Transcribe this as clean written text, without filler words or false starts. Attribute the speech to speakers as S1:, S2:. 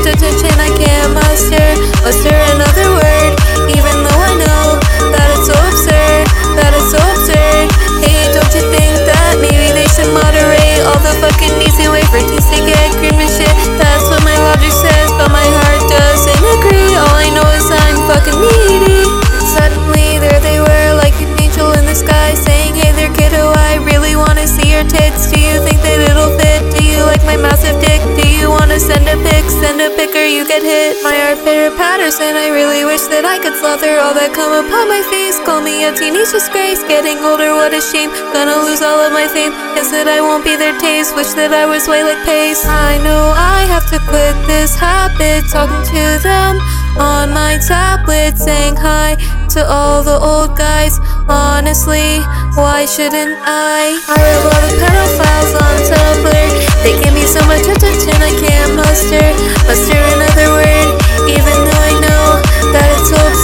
S1: attention I can't muster another word, even though I know that it's so absurd, Hey, don't you think that maybe they should moderate all the fucking easy way for teens to get cream and shit? That's what my logic says, but my heart doesn't agree. All I know is I'm fucking needy. Suddenly there they were, like an angel in the sky, saying, hey there kiddo, I really wanna see your tits. Do you think that it'll fit? Do you like my massive dick? Do you wanna send a pic or you get hit? My heart pitter-patters and I really wish that I could slaughter all that come upon my face. Call me a teenage disgrace, getting older, what a shame. Gonna lose all of my fame, guess that I won't be their taste. Wish that I was way like Pace. I know I have to quit this habit, talking to them on my tablet, saying hi to all the old guys. Honestly, why shouldn't I? I love all the pedophiles on Tumblr. They give me so much attention I can't muster another word, even though I know that it's so